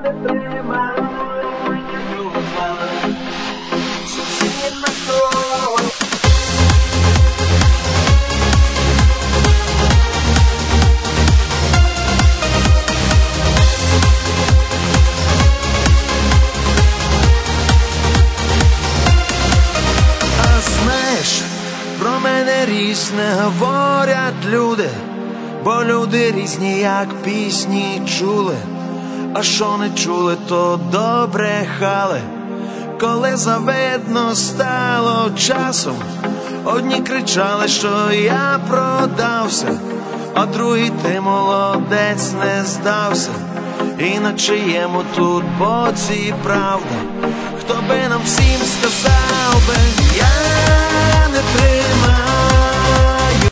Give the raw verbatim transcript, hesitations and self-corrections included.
Про мене різне говорять люди, бо люди різні, як пісні чули. А що не чули, то добре хали. Коли завидно стало часом, одні кричали, що я продався, а другі ти молодець не здався. І на чиєму тут боці правда? Хто би нам всім сказав би, я не тримав